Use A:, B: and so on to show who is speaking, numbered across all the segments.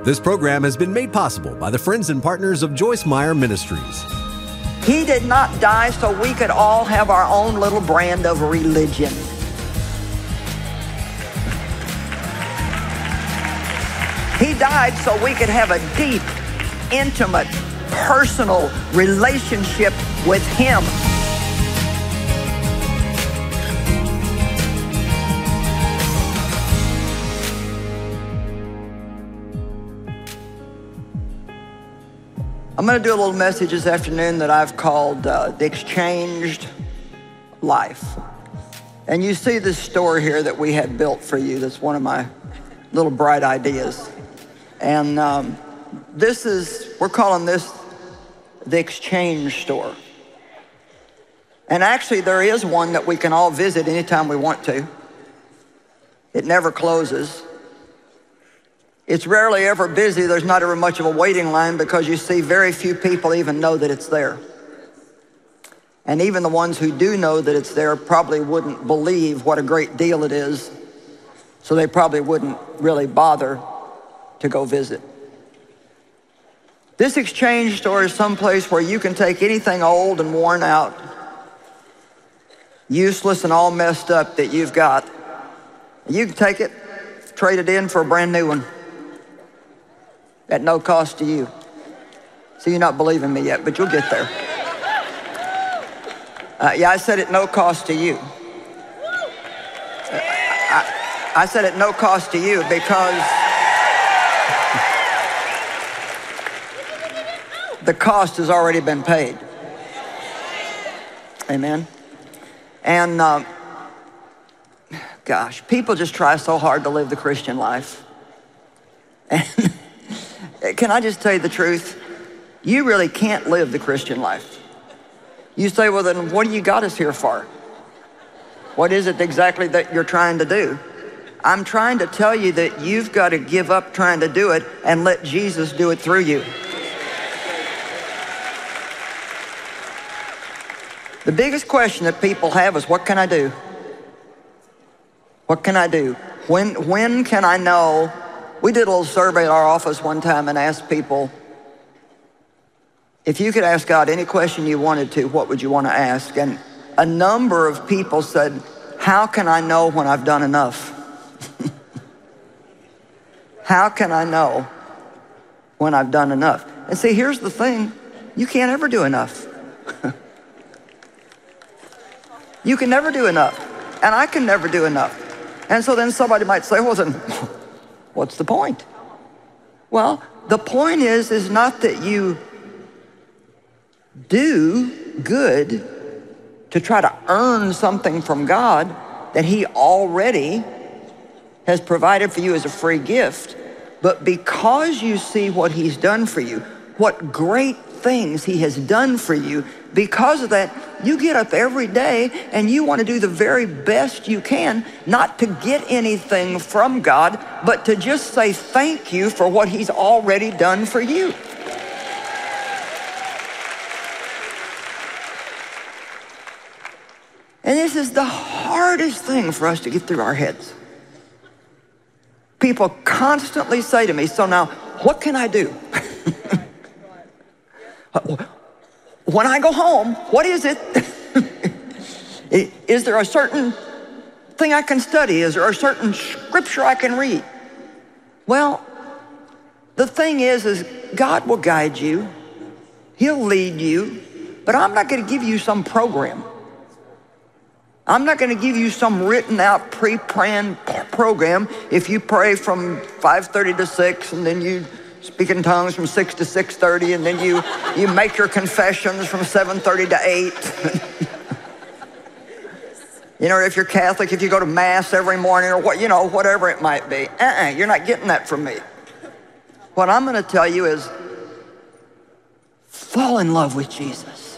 A: This program has been made possible by the friends and partners of Joyce Meyer Ministries.
B: He did not die so we could all have our own little brand of religion. He died so we could have a deep, intimate, personal relationship with Him. I'm going to do a little message this afternoon that I've called The Exchanged Life. And you see this store here that we had built for you. That's one of my little bright ideas. And we're calling this The Exchange Store. And actually there is one that we can all visit anytime we want to. It never closes. It's rarely ever busy. There's not ever much of a waiting line because you see very few people even know that it's there. And even the ones who do know that it's there probably wouldn't believe what a great deal it is. So they probably wouldn't really bother to go visit. This exchange store is someplace where you can take anything old and worn out, useless and all messed up that you've got. You can take it, trade it in for a brand new one at no cost to you. See, you're not believing me yet, but you'll get there. Yeah, I said at no cost to you. I said at no cost to you because the cost has already been paid. Amen. And gosh, people just try so hard to live the Christian life. And can I just tell you the truth? You really can't live the Christian life. You say, well, then what do you got us here for? What is it exactly that you're trying to do? I'm trying to tell you that you've got to give up trying to do it and let Jesus do it through you. The biggest question that people have is, what can I do? What can I do? When can I know? We did a little survey at our office one time and asked people, if you could ask God any question you wanted to, what would you want to ask? And a number of people said, how can I know when I've done enough? How can I know when I've done enough? And see, here's the thing. You can't ever do enough. You can never do enough. And I can never do enough. And so then somebody might say, well, then, what's the point? Well, the point is not that you do good to try to earn something from God that He already has provided for you as a free gift, but because you see what He's done for you, what great things He has done for you, because of that, you get up every day and you want to do the very best you can, not to get anything from God, but to just say thank you for what He's already done for you. And this is the hardest thing for us to get through our heads. People constantly say to me, so now, what can I do? When I go home, what is it? Is there a certain thing I can study? Is there a certain scripture I can read? Well, the thing is God will guide you. He'll lead you. But I'm not going to give you some program. I'm not going to give you some written out, pre-planned program. If you pray from 5:30 to 6, and then you speak in tongues from 6 to 6:30, and then you make your confessions from 7:30 to 8. You know, if you're Catholic, if you go to Mass every morning, or what, you know, whatever it might be. You're not getting that from me. What I'm going to tell you is, fall in love with Jesus.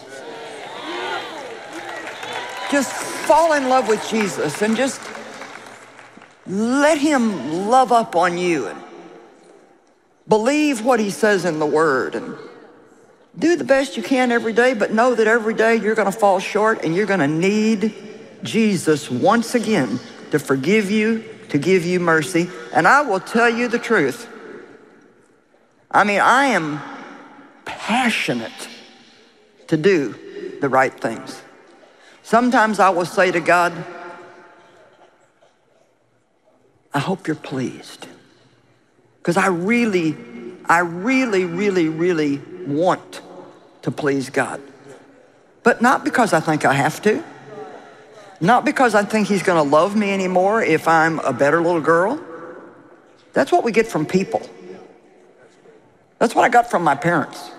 B: Just fall in love with Jesus and just let Him love up on you and believe what He says in the Word and do the best you can every day, but know that every day you're going to fall short and you're going to need Jesus once again to forgive you, to give you mercy. And I will tell you the truth. I mean, I am passionate to do the right things. Sometimes I will say to God, I hope you're pleased. Because I really want to please God. But not because I think I have to. Not because I think he's going to love me anymore if I'm a better little girl. That's what we get from people. That's what I got from my parents.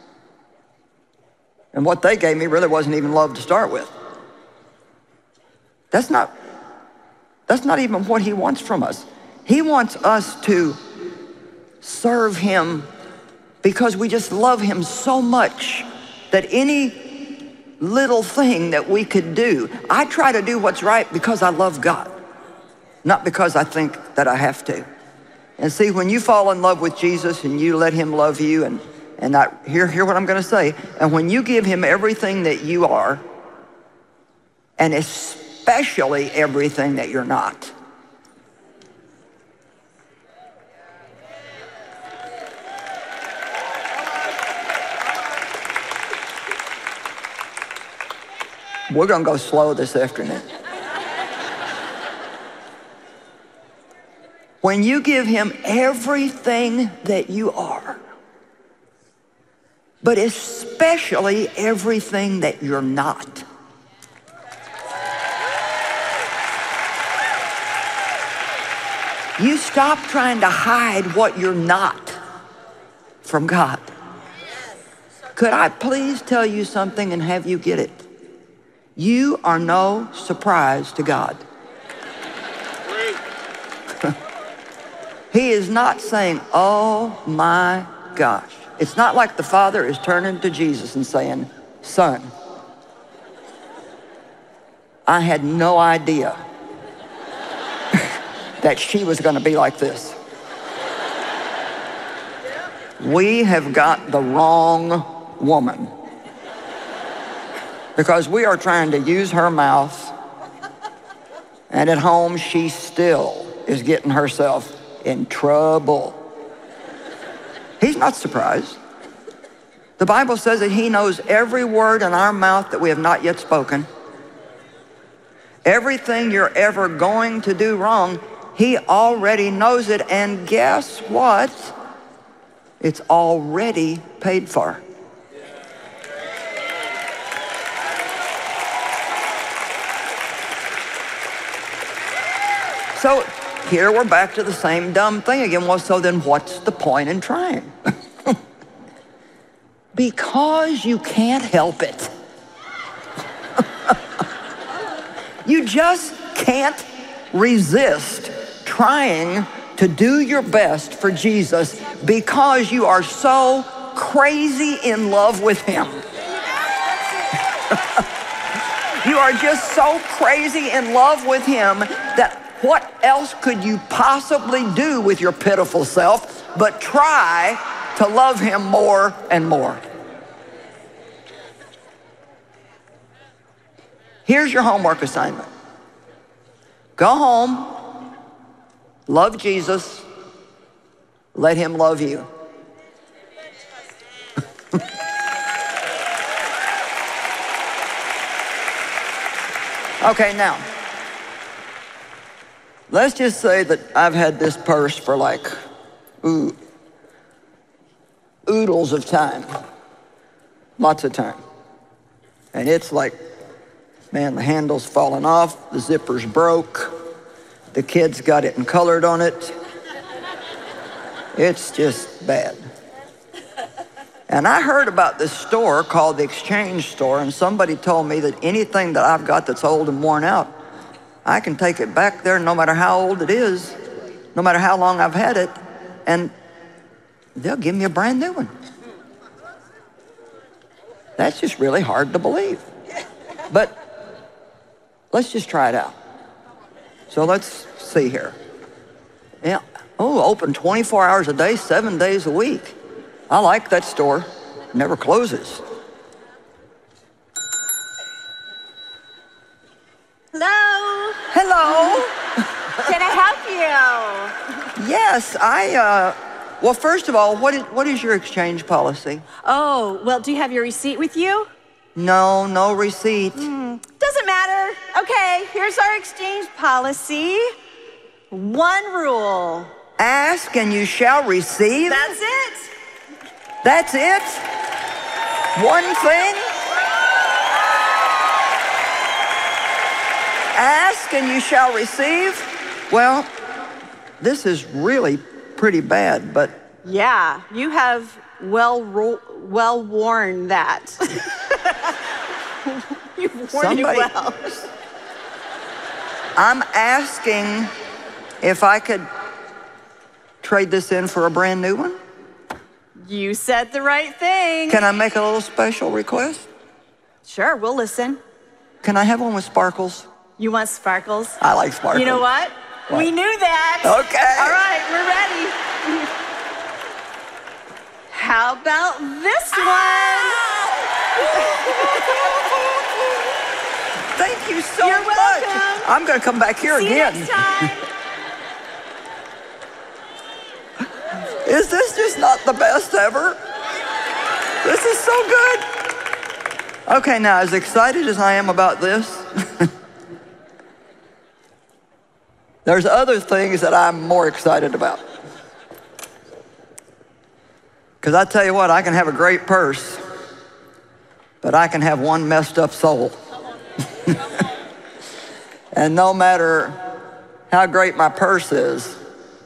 B: And what they gave me really wasn't even love to start with. That's not even what he wants from us. He wants us to serve him because we just love him so much that any little thing that we could do, I try to do what's right because I love God, not because I think that I have to. And see, when you fall in love with Jesus and you let him love you, and hear what I'm going to say, and when you give him everything that you are, and especially everything that you're not, we're going to go slow this afternoon. When you give him everything that you are, but especially everything that you're not, you stop trying to hide what you're not from God. Could I please tell you something and have you get it? You are no surprise to God. He is not saying, oh my gosh. It's not like the Father is turning to Jesus and saying, son, I had no idea that she was going to be like this. We have got the wrong woman. Because we are trying to use her mouth, and at home she still is getting herself in trouble. He's not surprised. The Bible says that he knows every word in our mouth that we have not yet spoken. Everything you're ever going to do wrong, he already knows it, and guess what? It's already paid for. So here we're back to the same dumb thing again. Well, so then what's the point in trying? Because you can't help it. You just can't resist trying to do your best for Jesus because you are so crazy in love with him. You are just so crazy in love with him that what else could you possibly do with your pitiful self but try to love him more and more? Here's your homework assignment. Go home, love Jesus, let him love you. Okay, now, let's just say that I've had this purse for like, oodles of time, lots of time. And it's like, man, the handle's fallen off, the zipper's broke, the kids got it and colored on it. It's just bad. And I heard about this store called the Exchange Store, and somebody told me that anything that I've got that's old and worn out, I can take it back there no matter how old it is, no matter how long I've had it, and they'll give me a brand new one. That's just really hard to believe. But let's just try it out. So let's see here. Yeah. Oh, open 24 hours a day, 7 days a week. I like that store. Never closes.
C: Hello.
B: Hello.
C: Can I help you?
B: Yes, I Well, first of all, what is your exchange policy?
C: Oh, well, do you have your receipt with you?
B: No, no receipt.
C: Doesn't matter. Okay, here's our exchange policy. One rule.
B: Ask and you shall receive?
C: That's it.
B: That's it? One thing? Ask and you shall receive? Well, this is really pretty bad, but...
C: Yeah, you have well worn that. You've worn it well.
B: I'm asking if I could trade this in for a brand new one.
C: You said the right thing.
B: Can I make a little special request?
C: Sure, we'll listen.
B: Can I have one with sparkles?
C: You want sparkles?
B: I like sparkles.
C: You know what? We knew that.
B: Okay.
C: All right, we're ready. How about this one?
B: Thank you so
C: You're
B: much.
C: welcome.
B: I'm going to come back here
C: See
B: again.
C: you next time.
B: Is this just not the best ever? This is so good. Okay, now, as excited as I am about this, there's other things that I'm more excited about. Because I tell you what, I can have a great purse, but I can have one messed up soul. And no matter how great my purse is,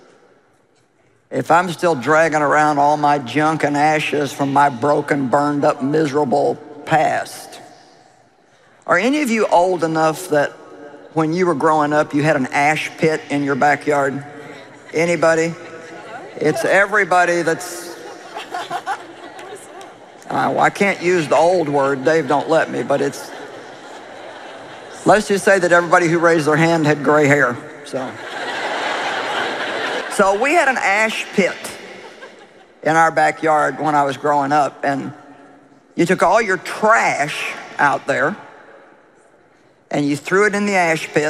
B: if I'm still dragging around all my junk and ashes from my broken, burned up, miserable past. Are any of you old enough that when you were growing up, you had an ash pit in your backyard? Anybody? It's everybody that's... I can't use the old word. Dave don't let me, but it's... Let's just say that everybody who raised their hand had gray hair, so... So we had an ash pit in our backyard when I was growing up, and you took all your trash out there and you threw it in the ash pit,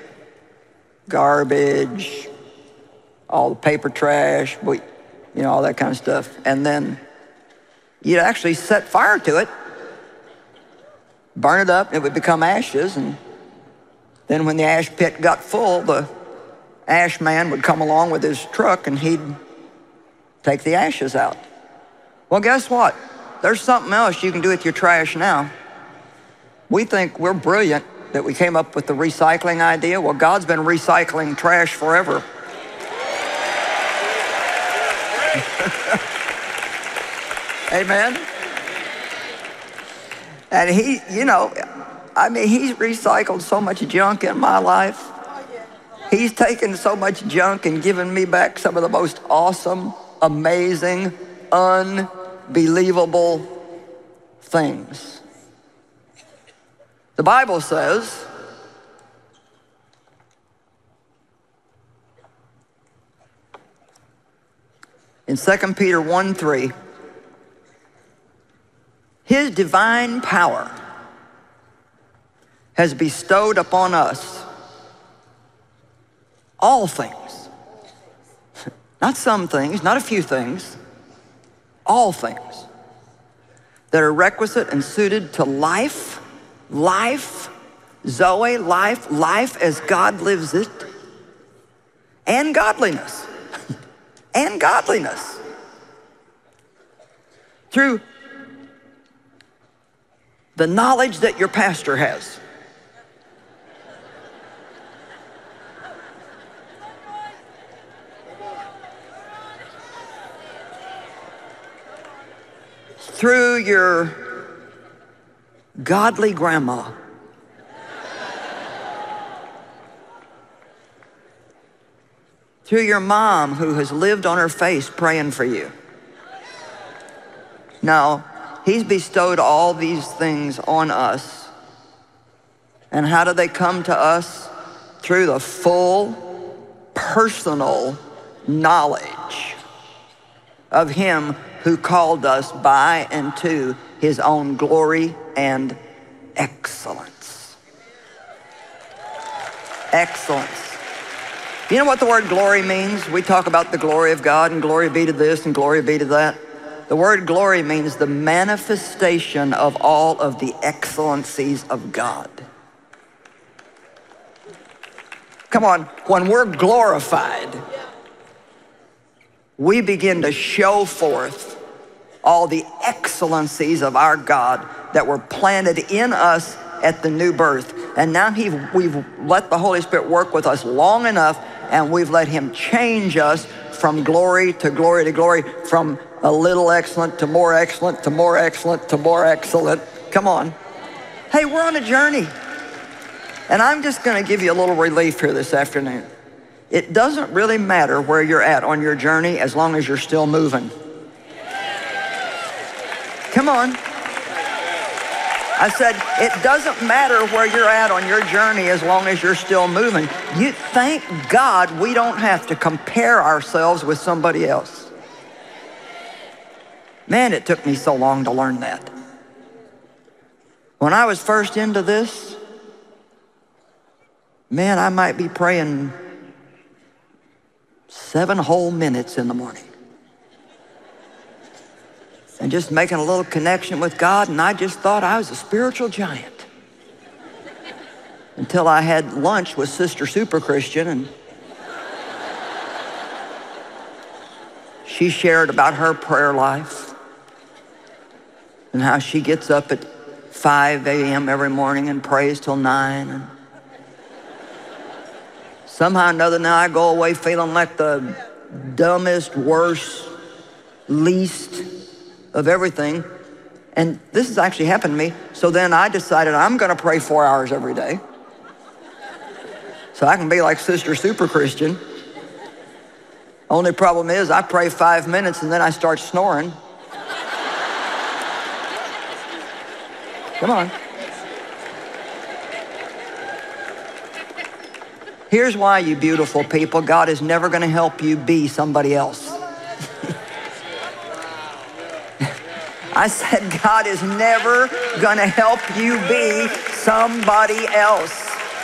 B: garbage, all the paper trash, all that kind of stuff. And then you'd actually set fire to it, burn it up, and it would become ashes. And then when the ash pit got full, the ash man would come along with his truck and he'd take the ashes out. Well, guess what? There's something else you can do with your trash now. We think we're brilliant that we came up with the recycling idea. Well, God's been recycling trash forever. Amen. And he's recycled so much junk in my life. He's taken so much junk and given me back some of the most awesome, amazing, unbelievable things. The Bible says, in 2 Peter 1:3, His divine power has bestowed upon us all things. Not some things, not a few things, all things that are requisite and suited to life, Zoe, life as God lives it, and godliness, and godliness. Through the knowledge that your pastor has. Through your godly grandma. Through your mom who has lived on her face praying for you. Now, He's bestowed all these things on us. And how do they come to us? Through the full, personal knowledge of Him who called us by and to His own glory and excellence. Excellence. You know what the word glory means? We talk about the glory of God and glory be to this and glory be to that. The word glory means the manifestation of all of the excellencies of God. Come on, when we're glorified, we begin to show forth all the excellencies of our God that were planted in us at the new birth. And now we've let the Holy Spirit work with us long enough, and we've let him change us from glory to glory to glory, from a little excellent to more excellent to more excellent to more excellent. Come on. Hey, we're on a journey. And I'm just going to give you a little relief here this afternoon. It doesn't really matter where you're at on your journey as long as you're still moving. Come on. I said, it doesn't matter where you're at on your journey as long as you're still moving. You thank God we don't have to compare ourselves with somebody else. Man, it took me so long to learn that. When I was first into this, man, I might be praying 7 whole minutes in the morning. And just making a little connection with God, and I just thought I was a spiritual giant. Until I had lunch with Sister Super Christian, and she shared about her prayer life and how she gets up at 5 a.m. every morning and prays till 9. And somehow or another now I go away feeling like the dumbest, worst, least of everything. And this has actually happened to me. So then I decided I'm going to pray 4 hours every day so I can be like Sister Super Christian. Only problem is I pray 5 minutes and then I start snoring. Come on. Here's why, you beautiful people, God is never going to help you be somebody else. I said, God is never going to help you be somebody else.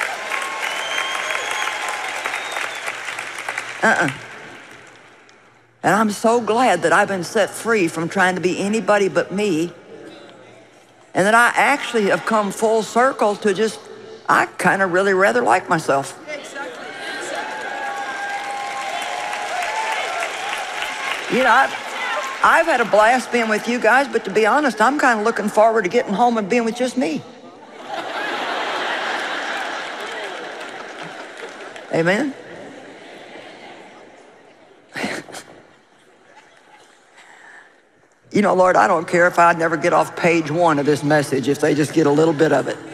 B: And I'm so glad that I've been set free from trying to be anybody but me, and that I actually have come full circle to just, I kind of really rather like myself. You know, I've had a blast being with you guys, but to be honest, I'm kind of looking forward to getting home and being with just me. Amen? You know, Lord, I don't care if I never get off page 1 of this message, if they just get a little bit of it.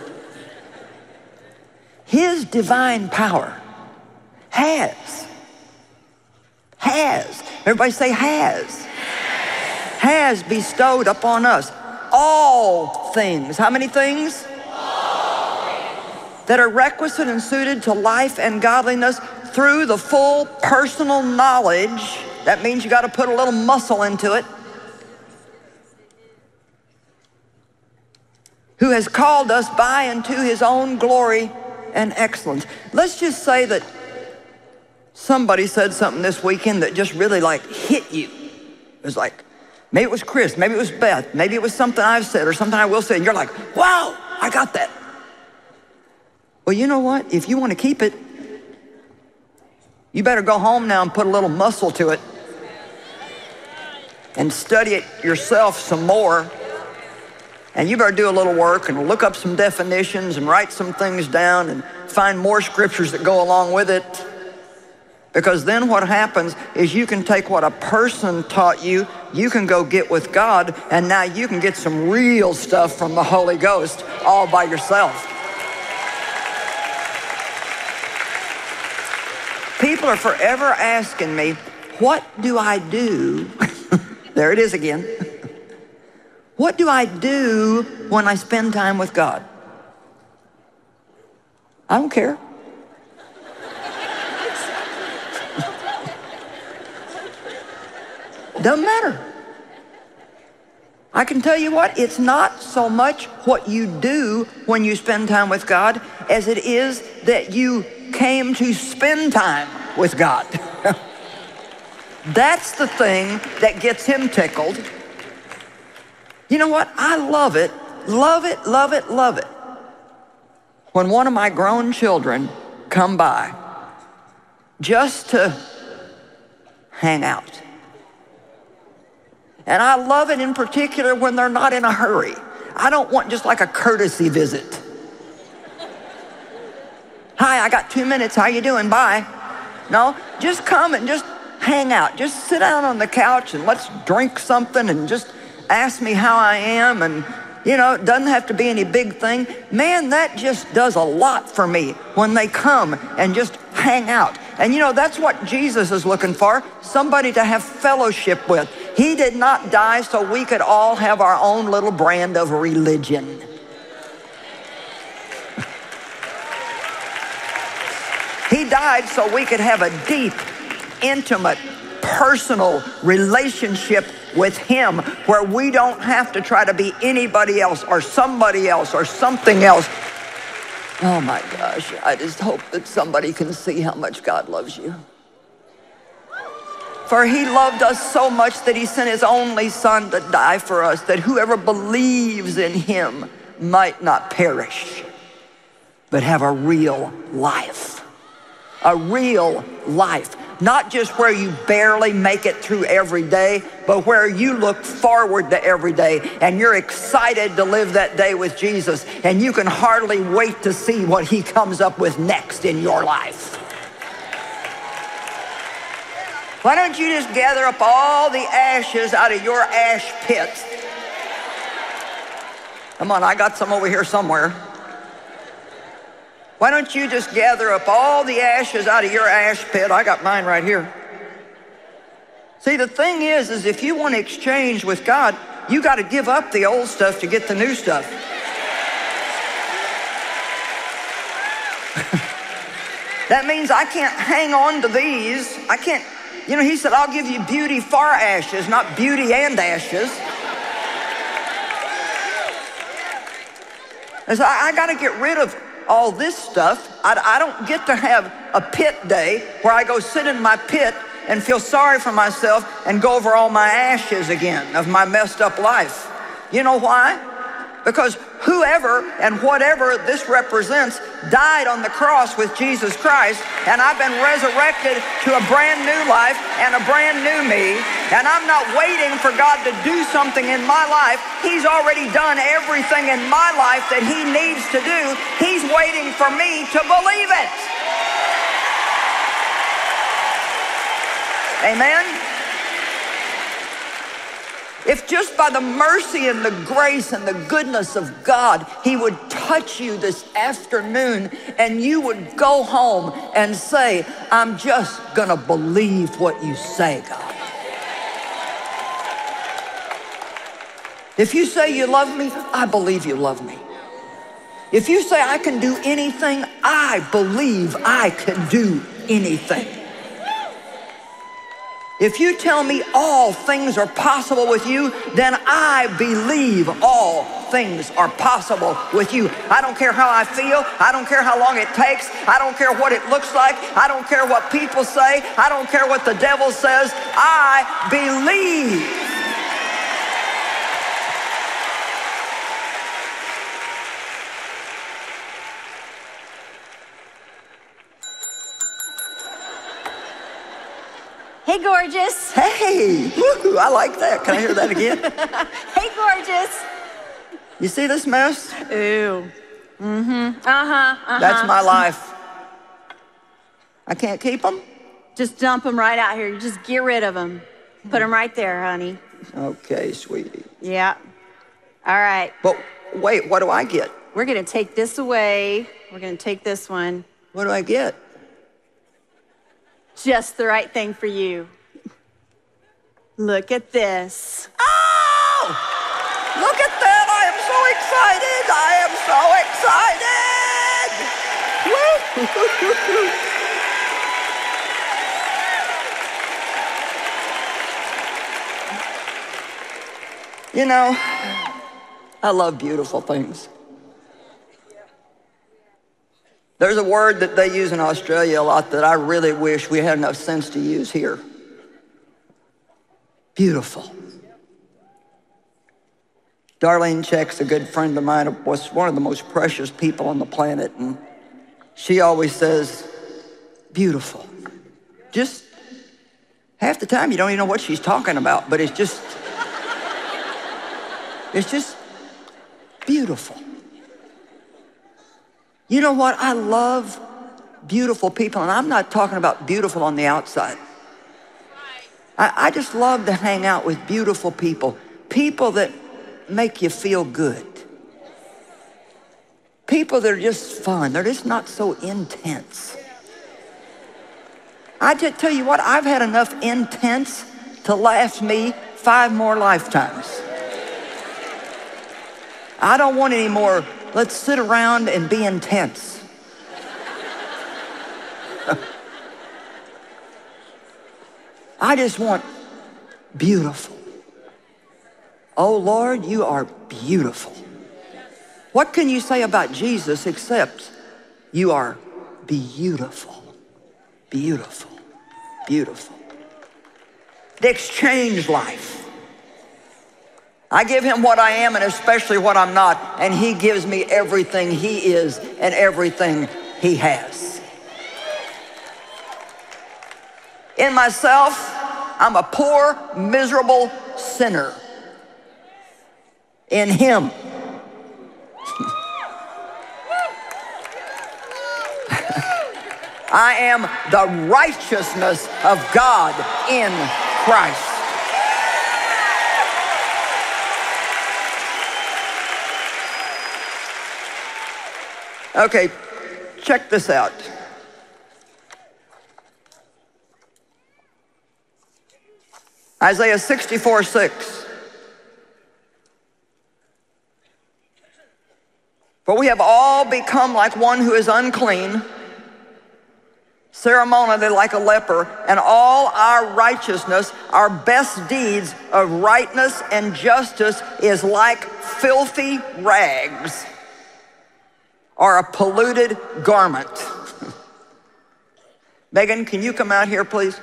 B: His divine power has, everybody say has bestowed upon us all things. How many things? All things. That are requisite and suited to life and godliness through the full personal knowledge. That means you got to put a little muscle into it. Who has called us by and to his own glory and excellence. Let's just say that somebody said something this weekend that just really like hit you. It was like, maybe it was Chris, maybe it was Beth, maybe it was something I've said or something I will say, and you're like, wow, I got that. Well, you know what? If you want to keep it, you better go home now and put a little muscle to it and study it yourself some more. And you better do a little work and look up some definitions and write some things down and find more scriptures that go along with it. Because then what happens is you can take what a person taught you, you can go get with God, and now you can get some real stuff from the Holy Ghost all by yourself. People are forever asking me, what do I do? There it is again. What do I do when I spend time with God? I don't care. Doesn't matter. I can tell you what, it's not so much what you do when you spend time with God as it is that you came to spend time with God. That's the thing that gets him tickled. You know what? I love it, love it, love it, love it when one of my grown children come by just to hang out. And I love it in particular when they're not in a hurry. I don't want just like a courtesy visit. Hi, I got 2 minutes, how you doing, bye. No, just come and just hang out. Just sit down on the couch and let's drink something and just ask me how I am. And you know, it doesn't have to be any big thing. Man, that just does a lot for me when they come and just hang out. And you know, that's what Jesus is looking for, somebody to have fellowship with. He did not die so we could all have our own little brand of religion. He died so we could have a deep, intimate, personal relationship with him where we don't have to try to be anybody else or somebody else or something else. Oh my gosh, I just hope that somebody can see how much God loves you. For he loved us so much that he sent his only son to die for us, that whoever believes in him might not perish, but have a real life. A real life. Not just where you barely make it through every day, but where you look forward to every day and you're excited to live that day with Jesus and you can hardly wait to see what he comes up with next in your life. Why don't you just gather up all the ashes out of your ash pit? Come on, I got some over here somewhere. Why don't you just gather up all the ashes out of your ash pit? I got mine right here. See, the thing is if you want to exchange with God, you got to give up the old stuff to get the new stuff. That means I can't hang on to these. I can't, you know, he said, I'll give you beauty for ashes, not beauty and ashes. And so I got to get rid of all this stuff. I don't get to have a pit day where I go sit in my pit and feel sorry for myself and go over all my ashes again of my messed up life. You know why? Because whoever and whatever this represents died on the cross with Jesus Christ, and I've been resurrected to a brand new life and a brand new me, and I'm not waiting for God to do something in my life. He's already done everything in my life that he needs to do. He's waiting for me to believe it. Amen? If just by the mercy and the grace and the goodness of God, he would touch you this afternoon and you would go home and say, I'm just gonna believe what you say, God. If you say you love me, I believe you love me. If you say I can do anything, I believe I can do anything. If you tell me all things are possible with you, then I believe all things are possible with you. I don't care how I feel. I don't care how long it takes. I don't care what it looks like. I don't care what people say. I don't care what the devil says. I believe.
C: Hey, gorgeous.
B: Hey, woo, I like that. Can I hear that again?
C: Hey, gorgeous.
B: You see this mess?
C: Ooh.
B: That's my life. I can't keep them?
C: Just dump them right out here. Just get rid of them. Put them right there, honey.
B: Okay, sweetie.
C: Yeah. All right.
B: But wait, what do I get?
C: We're going to take this away. We're going to take this one.
B: What do I get?
C: Just the right thing for you. Look at this.
B: Oh! Look at that. I am so excited. I am so excited. Woo! You know, I love beautiful things. There's a word that they use in Australia a lot that I really wish we had enough sense to use here. Beautiful. Darlene Check's a good friend of mine, was one of the most precious people on the planet, and she always says, beautiful. Just half the time you don't even know what she's talking about, but it's just beautiful. You know what? I love beautiful people, and I'm not talking about beautiful on the outside. I just love to hang out with beautiful people, people that make you feel good, people that are just fun. They're just not so intense. I just tell you what, I've had enough intense to last me 5 more lifetimes. I don't want any more, let's sit around and be intense. I just want beautiful. Oh Lord, you are beautiful. What can you say about Jesus except you are beautiful, beautiful, beautiful. The exchange life. I give him what I am and especially what I'm not, and he gives me everything he is and everything he has. In myself, I'm a poor, miserable sinner. In him, I am the righteousness of God in Christ. Okay, check this out. Isaiah 64:6. For we have all become like one who is unclean, ceremonially like a leper, and all our righteousness, our best deeds of rightness and justice is like filthy rags or a polluted garment. Megan, can you come out here, please?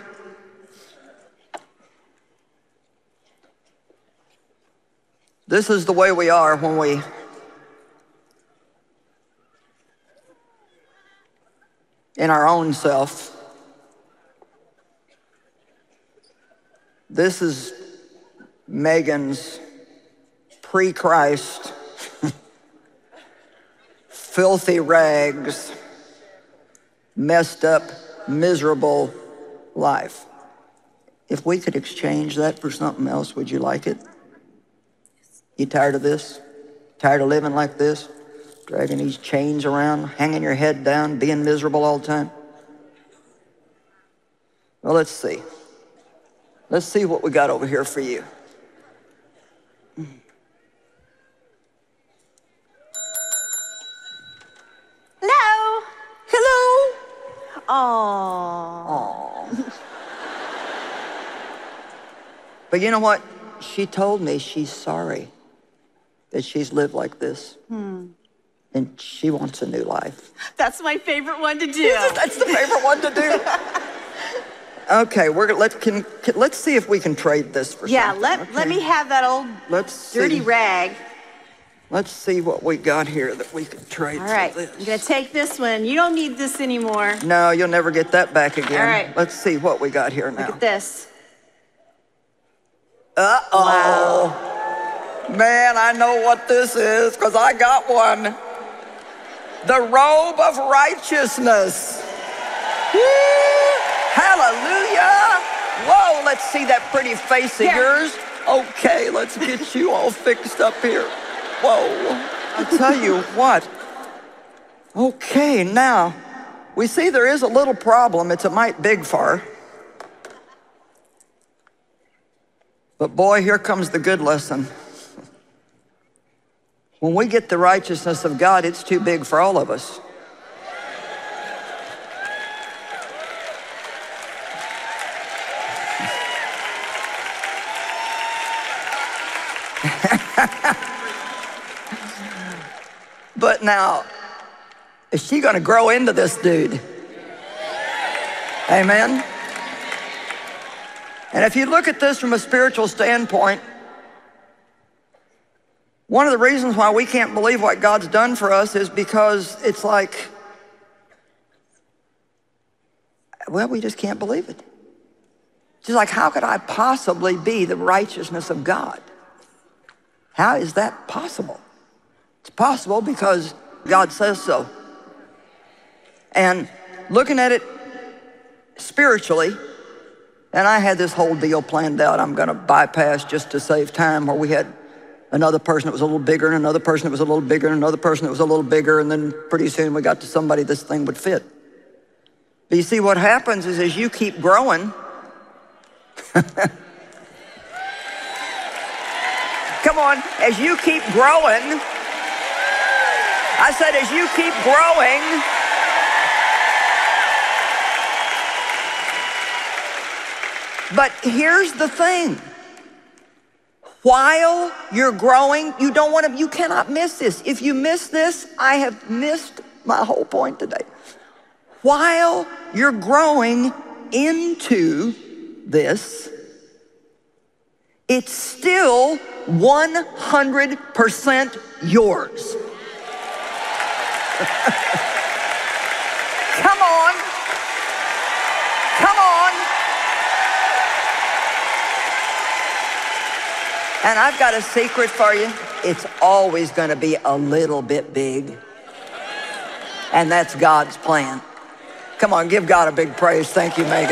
B: This is the way we are when we in our own self. This is Megan's pre-Christ, filthy rags, messed up, miserable life. If we could exchange that for something else, would you like it? You tired of this? Tired of living like this? Dragging these chains around, hanging your head down, being miserable all the time? Well, let's see. Let's see what we got over here for you.
C: Hello.
B: Hello.
C: Aww.
B: But you know what? She told me she's sorry that she's lived like this. And she wants a new life.
C: That's my favorite one to do.
B: That's the favorite one to do. Okay, let's see if we can trade this for something.
C: Let me have that old dirty rag.
B: Let's see what we got here that we can trade
C: All right,
B: for this.
C: I'm gonna take this one. You don't need this anymore.
B: No, you'll never get that back again.
C: All right.
B: Let's see what we got here now.
C: Look at this.
B: Uh-oh. Wow. Man, I know what this is because I got one. The robe of righteousness. Woo! Hallelujah. Whoa, let's see that pretty face of yours. Okay, let's get you all fixed up here. Whoa, I'll tell you what. Okay, now, we see there is a little problem. It's a mite big for her. But boy, here comes the good lesson. When we get the righteousness of God, it's too big for all of us. But now, Is she going to grow into this dude? Amen? And if you look at this from a spiritual standpoint, one of the reasons why we can't believe what God's done for us is because it's like, well, we just can't believe it. Just like, how could I possibly be the righteousness of God? How is that possible? It's possible because God says so. And looking at it spiritually, and I had this whole deal planned out. I'm going to bypass just to save time, where we had another person that was a little bigger and another person that was a little bigger and another person that was a little bigger, and then pretty soon we got to somebody this thing would fit. But you see, what happens is as you keep growing, come on, as you keep growing, I said as you keep growing, but here's the thing. While you're growing, you cannot miss this. If you miss this, I have missed my whole point today. While you're growing into this, it's still 100% yours. Come on. Come on. And I've got a secret for you. It's always going to be a little bit big. And that's God's plan. Come on, give God a big praise. Thank you, Megan.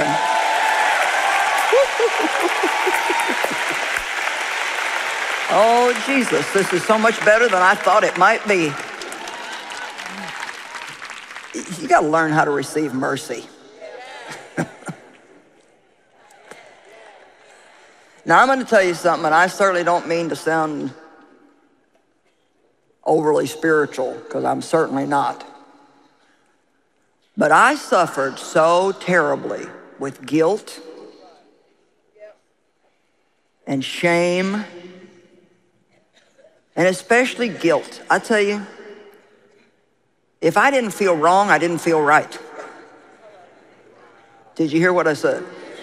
B: Oh, Jesus, this is so much better than I thought it might be. You got to learn how to receive mercy. Now, I'm going to tell you something, and I certainly don't mean to sound overly spiritual, because I'm certainly not. But I suffered so terribly with guilt and shame, and especially guilt. I tell you, if I didn't feel wrong, I didn't feel right. Did you hear what I said?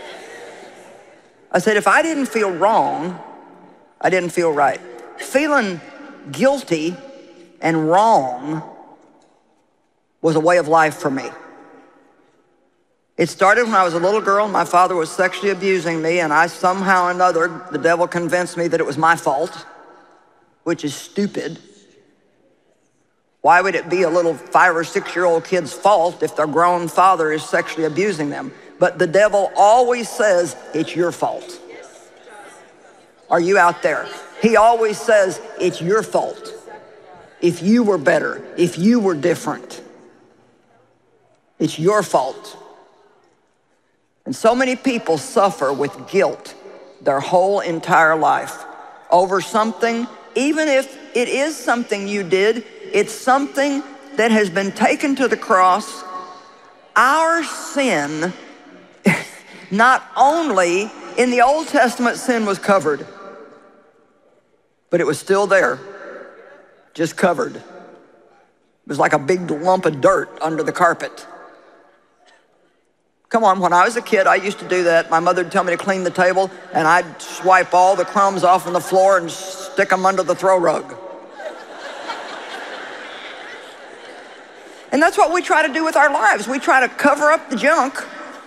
B: I said, if I didn't feel wrong, I didn't feel right. Feeling guilty and wrong was a way of life for me. It started when I was a little girl and my father was sexually abusing me, and I somehow or another, the devil convinced me that it was my fault, which is stupid. Why would it be a little 5 or 6-year-old kid's fault if their grown father is sexually abusing them? But the devil always says, it's your fault. Are you out there? He always says, it's your fault. If you were better, if you were different, it's your fault. And so many people suffer with guilt their whole entire life over something, even if it is something you did, it's something that has been taken to the cross. Our sin, not only in the Old Testament, sin was covered, but it was still there, just covered. It was like a big lump of dirt under the carpet. Come on, when I was a kid, I used to do that. My mother would tell me to clean the table, and I'd swipe all the crumbs off on the floor and stick them under the throw rug. And that's what we try to do with our lives. We try to cover up the junk,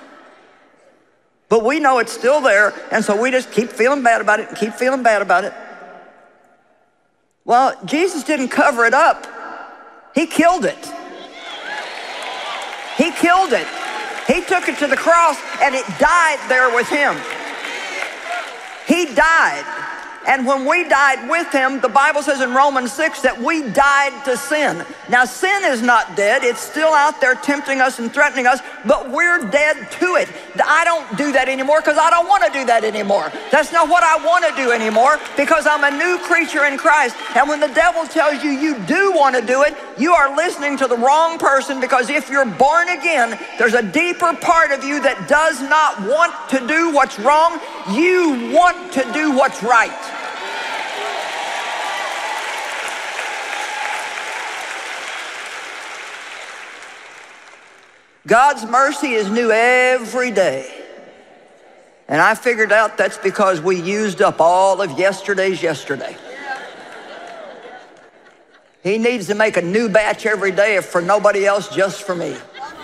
B: but we know it's still there, and so we just keep feeling bad about it and keep feeling bad about it. Well, Jesus didn't cover it up. He killed it. He killed it. He took it to the cross, and it died there with him. He died. And when we died with him, the Bible says in Romans 6 that we died to sin. Now, sin is not dead. It's still out there tempting us and threatening us, but we're dead to it. I don't do that anymore because I don't want to do that anymore. That's not what I want to do anymore, because I'm a new creature in Christ. And when the devil tells you you do want to do it, you are listening to the wrong person, because if you're born again, there's a deeper part of you that does not want to do what's wrong. You want to do what's right. God's mercy is new every day. And I figured out that's because we used up all of yesterday's yesterday. He needs to make a new batch every day, if for nobody else, just for me.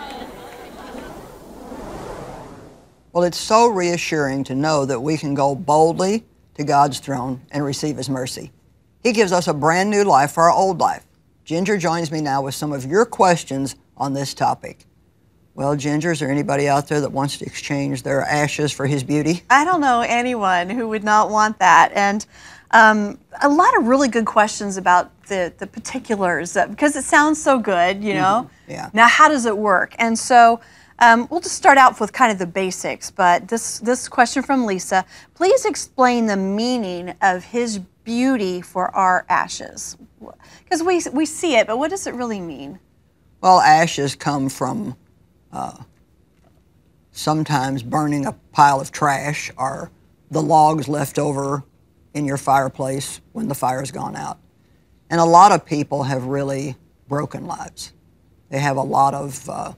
B: Well, it's so reassuring to know that we can go boldly to God's throne and receive His mercy. He gives us a brand new life for our old life. Ginger joins me now with some of your questions on this topic. Well, Ginger, is there anybody out there that wants to exchange their ashes for His beauty?
D: I don't know anyone who would not want that. And a lot of really good questions about the particulars, because it sounds so good, you know?
B: Yeah.
D: Now, how does it work? And so we'll just start out with kind of the basics. But this question from Lisa, please explain the meaning of His beauty for our ashes. Because we see it, but what does it really mean?
B: Well, ashes come from sometimes burning a pile of trash or the logs left over in your fireplace when the fire's gone out. And a lot of people have really broken lives. They have a lot of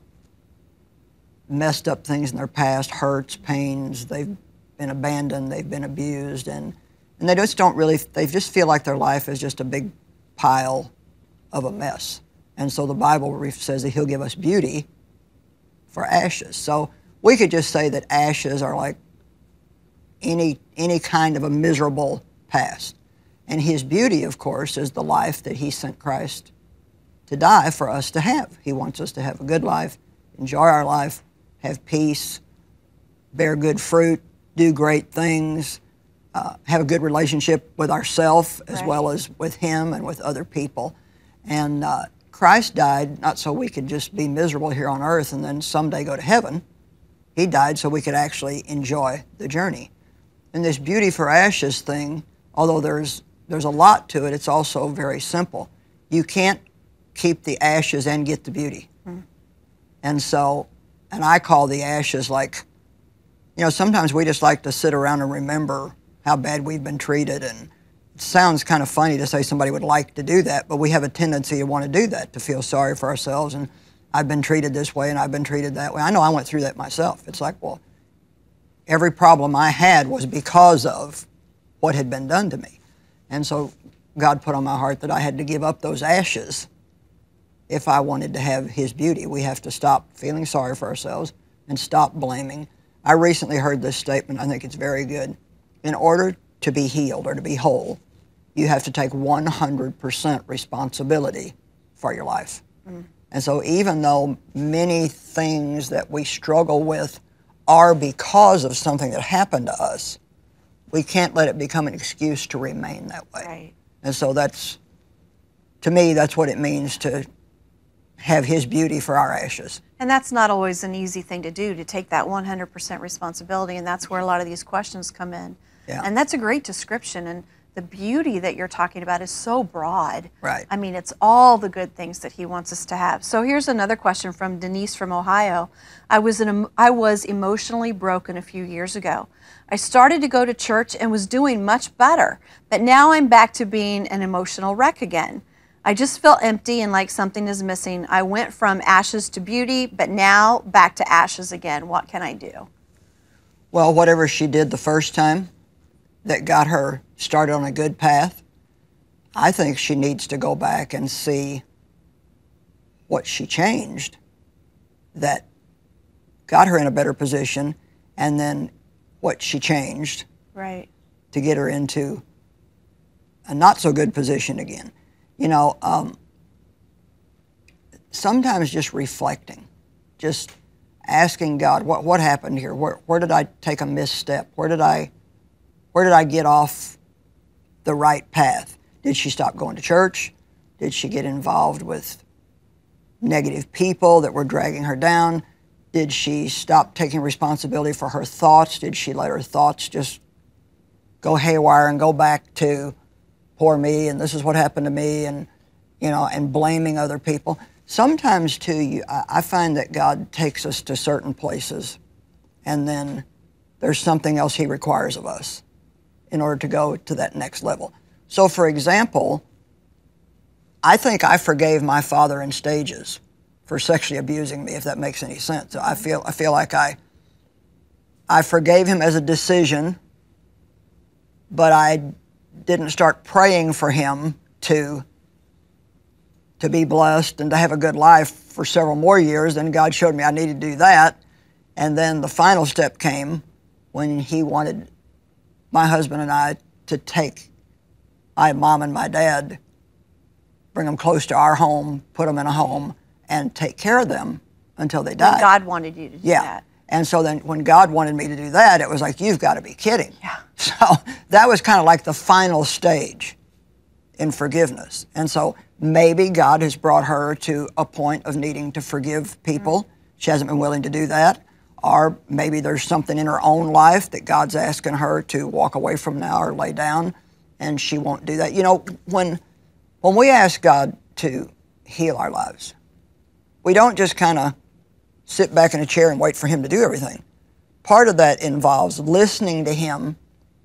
B: messed up things in their past, hurts, pains. They've been abandoned, they've been abused, and they just don't really, they just feel like their life is just a big pile of a mess. And so the Bible says that He'll give us beauty for ashes. So we could just say that ashes are like any kind of a miserable past. And His beauty, of course, is the life that He sent Christ to die for us to have. He wants us to have a good life, enjoy our life, have peace, bear good fruit, do great things, have a good relationship with ourselves as well as with Him and with other people. And Christ died not so we could just be miserable here on earth and then someday go to heaven. He died so we could actually enjoy the journey. And this beauty for ashes thing, although there's a lot to it, it's also very simple. You can't keep the ashes and get the beauty. And so, and I call the ashes like, you know, sometimes we just like to sit around and remember how bad we've been treated, and it sounds kind of funny to say somebody would like to do that, but we have a tendency to want to do that, to feel sorry for ourselves, and I've been treated this way and I've been treated that way. I know I went through that myself. It's like, well, every problem I had was because of what had been done to me. And so God put on my heart that I had to give up those ashes if I wanted to have His beauty. We have to stop feeling sorry for ourselves and stop blaming. I recently heard this statement, I think it's very good. In order to be healed or to be whole, you have to take 100% responsibility for your life. And so even though many things that we struggle with are because of something that happened to us, we can't let it become an excuse to remain that way.
D: Right.
B: And so that's, to me, that's what it means to have His beauty for our ashes.
D: And that's not always an easy thing to do, to take that 100% responsibility, and that's where a lot of these questions come in.
B: Yeah.
D: And that's a great description, and the beauty that you're talking about is so broad.
B: Right.
D: I mean, it's all the good things that He wants us to have. So here's another question from Denise from Ohio. I was emotionally broken a few years ago. I started to go to church and was doing much better, but now I'm back to being an emotional wreck again. I just feel empty and like something is missing. I went from ashes to beauty, but now back to ashes again. What can I do?
B: Well, whatever she did the first time that got her started on a good path, I think she needs to go back and see what she changed that got her in a better position, and then what she changed
D: Right.
B: to get her into a not so good position again. You know, sometimes just reflecting, just asking God, what happened here? Where did I take a misstep? Where did I get off the right path? Did she stop going to church? Did she get involved with negative people that were dragging her down? Did she stop taking responsibility for her thoughts? Did she let her thoughts just go haywire and go back to poor me, and this is what happened to me, and you know, and blaming other people? Sometimes too, I find that God takes us to certain places, and then there's something else He requires of us in order to go to that next level. So, for example, I think I forgave my father in stages. for sexually abusing me, if that makes any sense. So I feel like I forgave him as a decision, but I didn't start praying for him to be blessed and to have a good life for several more years. Then God showed me I needed to do that. And then the final step came when he wanted my husband and I to take my mom and my dad, bring them close to our home, put them in a home, and take care of them until they died.
D: God wanted you to do that.
B: And so then when God wanted me to do that, it was like, you've got to be kidding.
D: Yeah.
B: So that was kind of like the final stage in forgiveness. And so maybe God has brought her to a point of needing to forgive people. Mm-hmm. She hasn't been willing to do that. Or maybe there's something in her own life that God's asking her to walk away from now or lay down, and she won't do that. You know, when we ask God to heal our lives, we don't just kind of sit back in a chair and wait for him to do everything. Part of that involves listening to him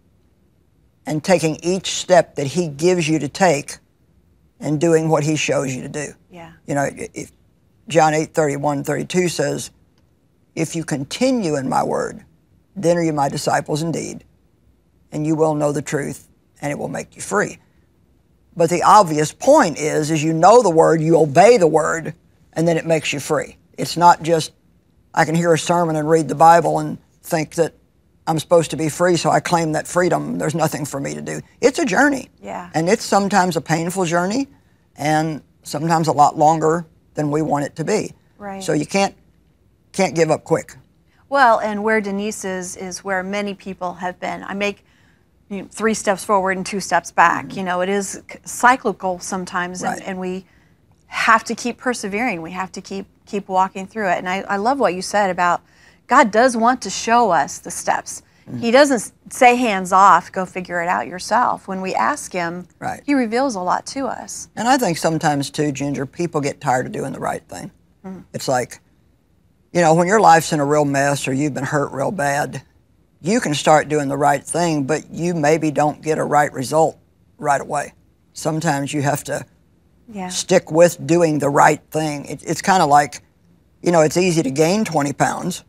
B: and taking each step that he gives you to take and doing what he shows you to do.
D: Yeah.
B: You know, if John 8:31-32 says, if you continue in my word, then are you my disciples indeed, and you will know the truth, and it will make you free. But the obvious point is you know the word, you obey the word, and then it makes you free. It's not just, I can hear a sermon and read the Bible and think that I'm supposed to be free, so I claim that freedom. There's nothing for me to do. It's a journey.
D: Yeah.
B: And it's sometimes a painful journey, and sometimes a lot longer than we want it to be.
D: Right.
B: So you can't give up quick.
D: Well, and where Denise is where many people have been. I make 3 steps forward and 2 steps back.
B: Mm-hmm.
D: You know, it is cyclical sometimes,
B: Right.
D: and we have to keep persevering. We have to keep walking through it. And I love what you said about God does want to show us the steps. Mm-hmm. He doesn't say hands off, go figure it out yourself. When we ask him,
B: Right.
D: he reveals a lot to us.
B: And I think sometimes too, Ginger, people get tired of doing the right thing. Mm-hmm. It's like, you know, when your life's in a real mess or you've been hurt real bad, you can start doing the right thing, but you maybe don't get a right result right away. Sometimes you have to stick with doing the right thing. It's kind of like, you know, it's easy to gain 20 pounds,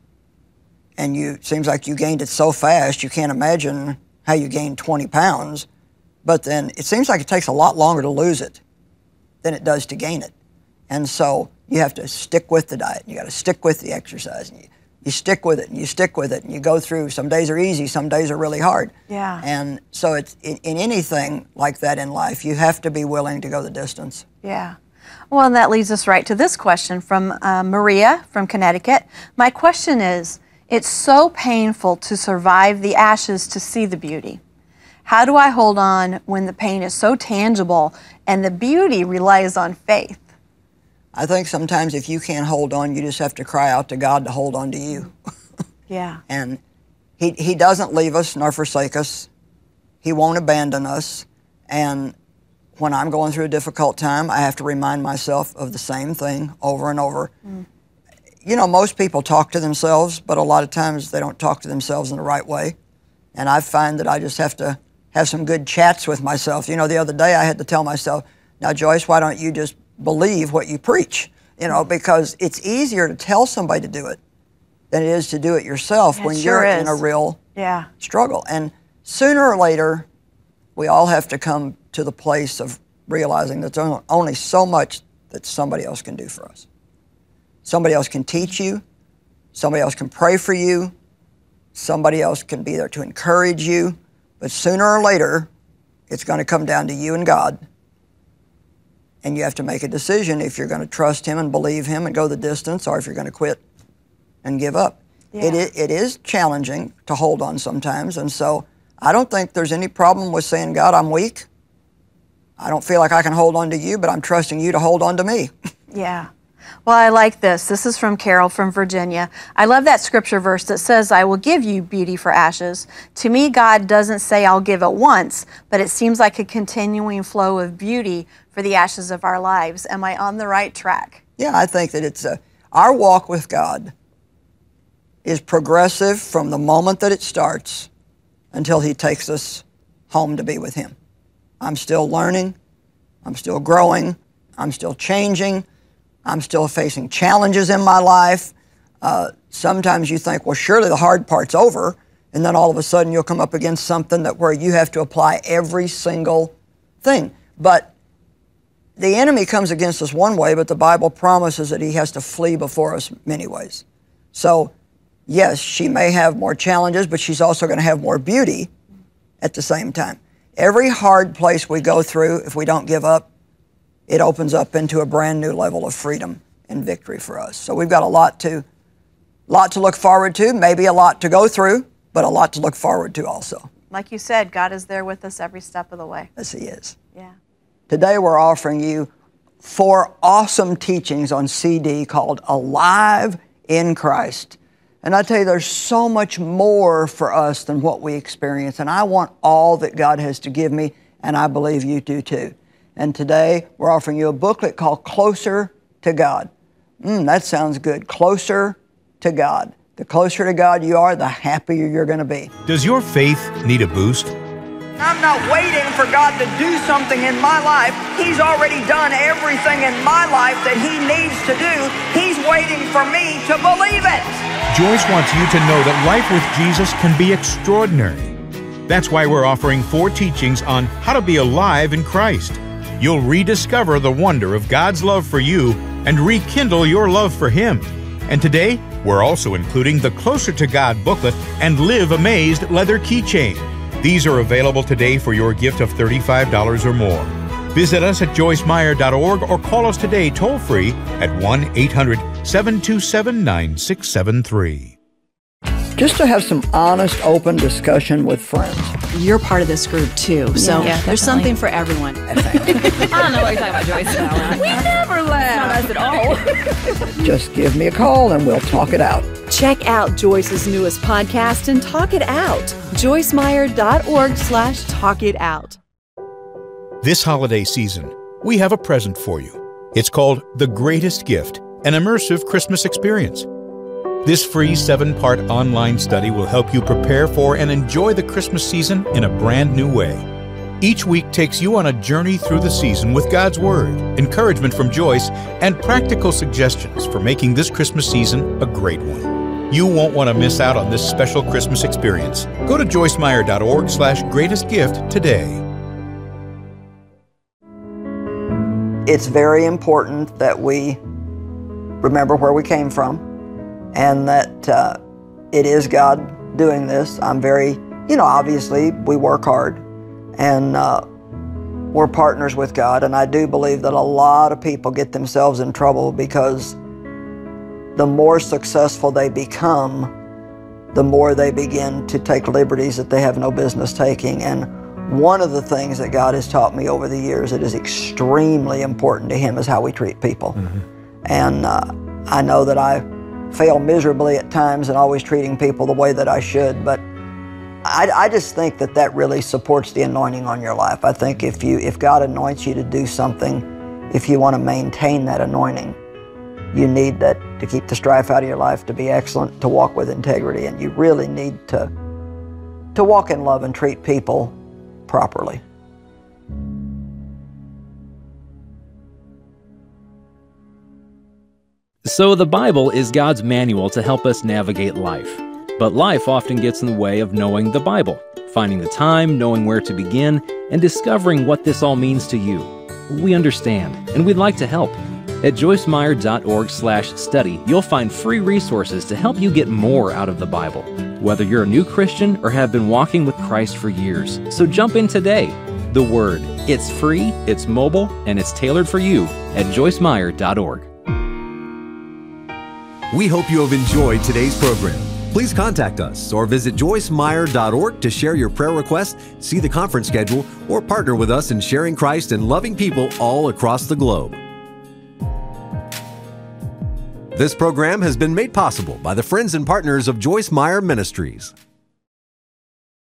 B: and seems like you gained it so fast, you can't imagine how you gained 20 pounds, but then it seems like it takes a lot longer to lose it than it does to gain it. And so you have to stick with the diet. You got to stick with the exercise. And you stick with it, and you stick with it, and you go through. Some days are easy, some days are really hard.
D: Yeah.
B: And so it's in anything like that in life, you have to be willing to go the distance.
D: Yeah. Well, and that leads us right to this question from Maria from Connecticut. My question is, it's so painful to survive the ashes to see the beauty. How do I hold on when the pain is so tangible and the beauty relies on faith?
B: I think sometimes if you can't hold on, you just have to cry out to God to hold on to you.
D: Yeah.
B: And he doesn't leave us nor forsake us. He won't abandon us. And when I'm going through a difficult time, I have to remind myself of the same thing over and over. Mm. You know, most people talk to themselves, but a lot of times they don't talk to themselves in the right way. And I find that I just have to have some good chats with myself. You know, the other day I had to tell myself, now, Joyce, why don't you just believe what you preach? You know, because it's easier to tell somebody to do it than it is to do it yourself when you're in a real struggle. And sooner or later, we all have to come to the place of realizing that there's only so much that somebody else can do for us. Somebody else can teach you. Somebody else can pray for you. Somebody else can be there to encourage you. But sooner or later, it's going to come down to you and God. And you have to make a decision if you're going to trust him and believe him and go the distance, or if you're going to quit and give up. Yeah. It is challenging to hold on sometimes. And so I don't think there's any problem with saying, God, I'm weak. I don't feel like I can hold on to you, but I'm trusting you to hold on to me.
D: Yeah. Well, I like this. This is from Carol from Virginia. I love that scripture verse that says, I will give you beauty for ashes. To me, God doesn't say I'll give it once, but it seems like a continuing flow of beauty for the ashes of our lives. Am I on the right track?
B: Yeah, I think that our walk with God is progressive from the moment that it starts until he takes us home to be with him. I'm still learning. I'm still growing. I'm still changing. I'm still facing challenges in my life. Sometimes you think, well, surely the hard part's over, and then all of a sudden you'll come up against something where you have to apply every single thing. But the enemy comes against us one way, but the Bible promises that he has to flee before us many ways. So, yes, she may have more challenges, but she's also going to have more beauty at the same time. Every hard place we go through, if we don't give up, it opens up into a brand new level of freedom and victory for us. So we've got a lot to look forward to, maybe a lot to go through, but a lot to look forward to also.
D: Like you said, God is there with us every step of the way.
B: Yes, he is.
D: Yeah.
B: Today we're offering you 4 awesome teachings on CD called Alive in Christ. And I tell you, there's so much more for us than what we experience. And I want all that God has to give me, and I believe you do too. And today we're offering you a booklet called Closer to God. That sounds good. Closer to God. The closer to God you are, the happier you're going to be.
E: Does your faith need a boost?
B: I'm not waiting for God to do something in my life. He's already done everything in my life that he needs to do. He's waiting for me to believe it.
E: Joyce wants you to know that life with Jesus can be extraordinary. That's why we're offering 4 teachings on how to be alive in Christ. You'll rediscover the wonder of God's love for you and rekindle your love for Him. And today, we're also including the Closer to God booklet and Live Amazed leather keychain. These are available today for your gift of $35 or more. Visit us at joycemeyer.org or call us today toll-free at 1-800-727-9673.
B: Just to have some honest, open discussion with friends.
F: You're part of this group too, so there's something for everyone.
G: I don't know what you're talking about, Joyce. We never laugh. Not us at all.
B: Just give me a call and we'll talk it out.
F: Check out Joyce's newest podcast and talk it out. joycemeyer.org/talkitout.
E: This holiday season, we have a present for you. It's called The Greatest Gift, an immersive Christmas experience. This free 7-part online study will help you prepare for and enjoy the Christmas season in a brand new way. Each week takes you on a journey through the season with God's Word, encouragement from Joyce, and practical suggestions for making this Christmas season a great one. You won't want to miss out on this special Christmas experience. Go to joycemeyer.org/greatestgift today.
B: It's very important that we remember where we came from and that it is God doing this. I'm very, obviously we work hard and we're partners with God, and I do believe that a lot of people get themselves in trouble because the more successful they become, the more they begin to take liberties that they have no business taking. And one of the things that God has taught me over the years that is extremely important to Him is how we treat people. And I know that I fail miserably at times in always treating people the way that I should, but I just think that really supports the anointing on your life. I think if God anoints you to do something, if you want to maintain that anointing, you need that to keep the strife out of your life, to be excellent, to walk with integrity, and you really need to walk in love and treat people properly.
H: So the Bible is God's manual to help us navigate life. But life often gets in the way of knowing the Bible, finding the time, knowing where to begin, and discovering what this all means to you. We understand, and we'd like to help. At joycemeyer.org/study, you'll find free resources to help you get more out of the Bible, whether you're a new Christian or have been walking with Christ for years. So jump in today. The Word. It's free, it's mobile, and it's tailored for you at joycemeyer.org.
A: We hope you have enjoyed today's program. Please contact us or visit joycemeyer.org to share your prayer requests, see the conference schedule, or partner with us in sharing Christ and loving people all across the globe. This program has been made possible by the friends and partners of Joyce Meyer Ministries.